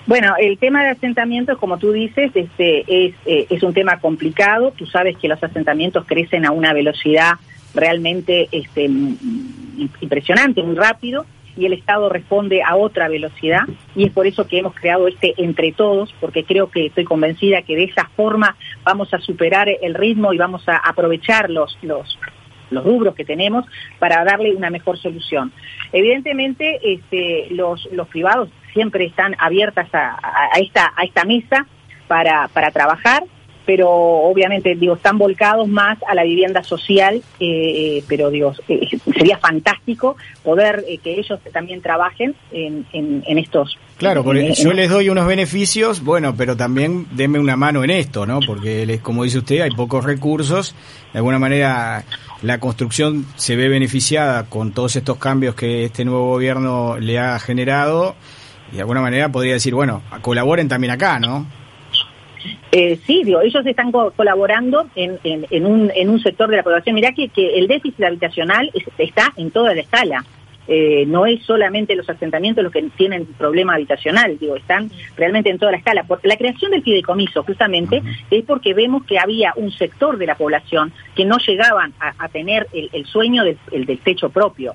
Bueno, el tema de asentamientos, como tú dices, es un tema complicado. Tú sabes que los asentamientos crecen a una velocidad realmente impresionante, muy rápido, y el Estado responde a otra velocidad, y es por eso que hemos creado Entre Todos, porque estoy convencida que de esa forma vamos a superar el ritmo y vamos a aprovechar los rubros que tenemos para darle una mejor solución. Evidentemente, los privados siempre están abiertas a esta mesa para trabajar, pero obviamente, están volcados más a la vivienda social, pero sería fantástico poder que ellos también trabajen en estos... Claro, porque yo les doy unos beneficios, bueno, pero también denme una mano en esto, ¿no? Porque, como dice usted, hay pocos recursos, de alguna manera la construcción se ve beneficiada con todos estos cambios que este nuevo gobierno le ha generado, y de alguna manera podría decir, bueno, colaboren también acá, ¿no? Sí, ellos están colaborando en un sector de la población. Mirá que el déficit habitacional está en toda la escala. No es solamente los asentamientos los que tienen problema habitacional, están realmente en toda la escala. Por la creación del fideicomiso, justamente, es porque vemos que había un sector de la población que no llegaban a tener el sueño del techo propio.